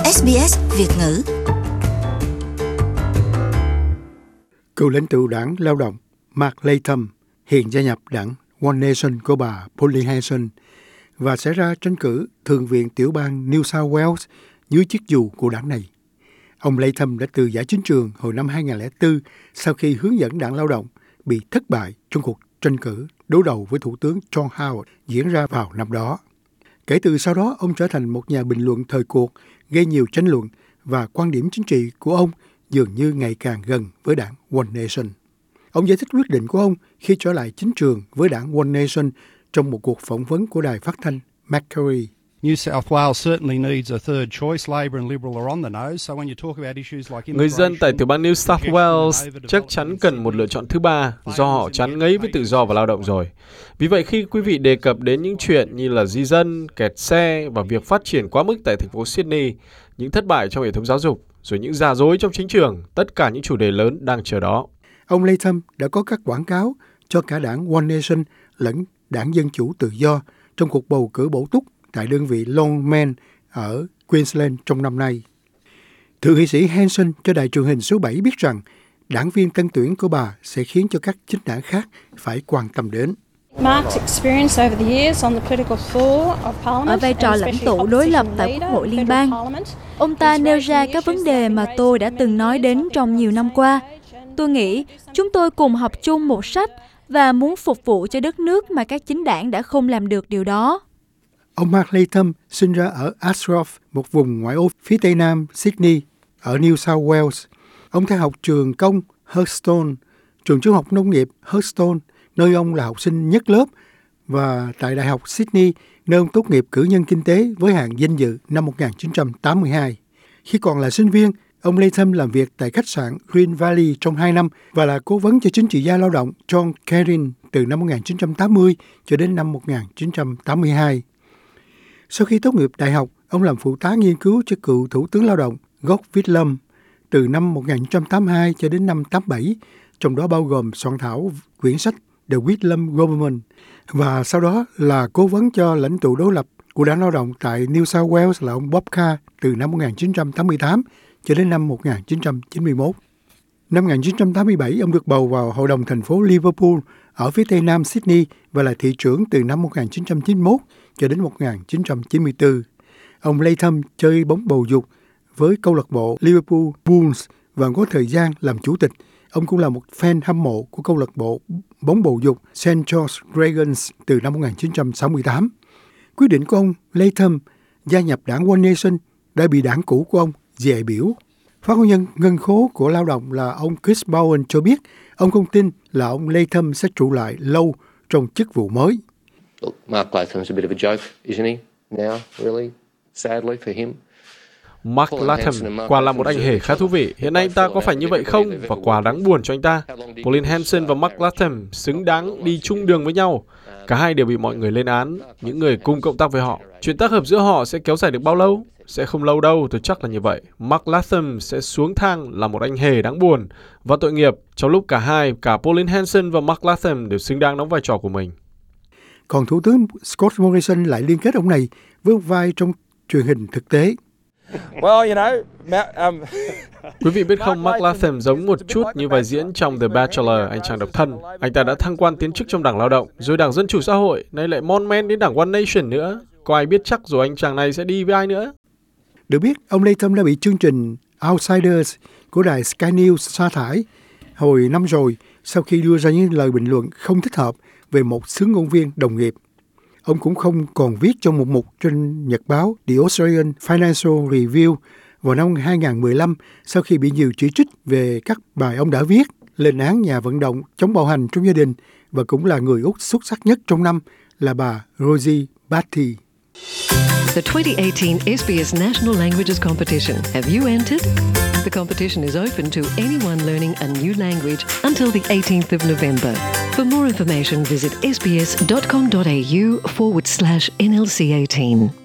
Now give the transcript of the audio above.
SBS Việt ngữ. Cựu lãnh tụ đảng Lao động Mark Latham hiện gia nhập đảng One Nation của bà Pauline Hanson và sẽ ra tranh cử Thượng viện tiểu bang New South Wales dưới chức vụ của đảng này. Ông Latham đã từ giã chính trường hồi năm 2004 sau khi hướng dẫn đảng Lao động bị thất bại trong cuộc tranh cử đối đầu với Thủ tướng John Howard diễn ra vào năm đó. Kể từ sau đó, ông trở thành một nhà bình luận thời cuộc, gây nhiều tranh luận và quan điểm chính trị của ông dường như ngày càng gần với đảng One Nation. Ông giải thích quyết định của ông khi trở lại chính trường với đảng One Nation trong một cuộc phỏng vấn của đài phát thanh Macquarie. Người dân tại tiểu bang New South Wales chắc chắn cần một lựa chọn thứ ba do họ chán ngấy với tự do và lao động rồi. Vì vậy khi quý vị đề cập đến những chuyện như là di dân, kẹt xe và việc phát triển quá mức tại thành phố Sydney, những thất bại trong hệ thống giáo dục, rồi những giả dối trong chính trường, tất cả những chủ đề lớn đang chờ đó. Ông Latham đã có các quảng cáo cho cả đảng One Nation lẫn đảng Dân Chủ Tự Do trong cuộc bầu cử bổ túc tại đơn vị Longman ở Queensland trong năm nay. Thượng nghị sĩ Hanson cho đài truyền hình số 7 biết rằng đảng viên tân tuyển của bà sẽ khiến cho các chính đảng khác phải quan tâm đến. Ở vai trò lãnh tụ đối lập tại Quốc hội Liên bang, ông ta nêu ra các vấn đề mà tôi đã từng nói đến trong nhiều năm qua. Tôi nghĩ chúng tôi cùng học chung một sách và muốn phục vụ cho đất nước mà các chính đảng đã không làm được điều đó. Ông Mark Latham sinh ra ở Ashgrove, một vùng ngoại ô phía tây nam Sydney, ở New South Wales. Ông theo học trường công Hurstone, trường trung học nông nghiệp Hurstone, nơi ông là học sinh nhất lớp, và tại Đại học Sydney, nơi ông tốt nghiệp cử nhân kinh tế với hạng danh dự năm 1982. Khi còn là sinh viên, ông Latham làm việc tại khách sạn Green Valley trong 2 năm và là cố vấn cho chính trị gia lao động John Kerin từ năm 1980 cho đến năm 1982. Sau khi tốt nghiệp đại học, ông làm phụ tá nghiên cứu cho cựu Thủ tướng Lao động Gough Whitlam từ năm 1982 cho đến năm 1987, trong đó bao gồm soạn thảo quyển sách The Whitlam Government, và sau đó là cố vấn cho lãnh tụ đối lập của đảng Lao động tại New South Wales là ông Bob Carr từ năm 1988 cho đến năm 1991. Năm 1987, ông được bầu vào Hội đồng thành phố Liverpool ở phía tây nam Sydney và là thị trưởng từ năm 1991 cho đến 1994. Ông Latham chơi bóng bầu dục với câu lạc bộ Liverpool Bulls và có thời gian làm chủ tịch. Ông cũng là một fan hâm mộ của câu lạc bộ bóng bầu dục St. George Dragons từ năm 1968. Quyết định của ông Latham gia nhập đảng One Nation đã bị đảng cũ của ông dè biểu. Phát ngôn nhân ngân khố của lao động là ông Chris Bowen cho biết ông không tin là ông Latham sẽ trụ lại lâu trong chức vụ mới. Mark Latham's a bit of a joke, isn't he? Now, really, sadly for him. Mark Latham quả là một anh hề khá thú vị. Hiện nay anh ta có phải như vậy không? Và quả đáng buồn cho anh ta. Pauline Hanson và Mark Latham xứng đáng đi chung đường với nhau. Cả hai đều bị mọi người lên án, những người cùng cộng tác với họ. Chuyện tác hợp giữa họ sẽ kéo dài được bao lâu? Sẽ không lâu đâu, tôi chắc là như vậy. Mark Latham sẽ xuống thang là một anh hề đáng buồn và tội nghiệp trong lúc cả hai, cả Pauline Hanson và Mark Latham đều xứng đáng đóng vai trò của mình. Còn Thủ tướng Scott Morrison lại liên kết ông này với một vai trong truyền hình thực tế. Quý vị biết không, Mark Latham giống một chút như vai diễn trong The Bachelor, anh chàng độc thân. Anh ta đã thăng quan tiến chức trong đảng Lao động, rồi đảng Dân Chủ Xã hội, nay lại mon men đến đảng One Nation nữa. Có ai biết chắc rồi anh chàng này sẽ đi với ai nữa? Được biết, ông Latham đã bị chương trình Outsiders của đài Sky News sa thải hồi năm rồi sau khi đưa ra những lời bình luận không thích hợp về một xướng ngôn viên đồng nghiệp. Ông cũng không còn viết trong một mục trên nhật báo The Australian Financial Review vào năm 2015 sau khi bị nhiều chỉ trích về các bài ông đã viết, lên án nhà vận động chống bạo hành trong gia đình và cũng là người Úc xuất sắc nhất trong năm là bà Rosie Batty. The 2018 SBS National Languages Competition. Have you entered? The competition is open to anyone learning a new language until the 18th of November. For more information, visit sbs.com.au/NLC18.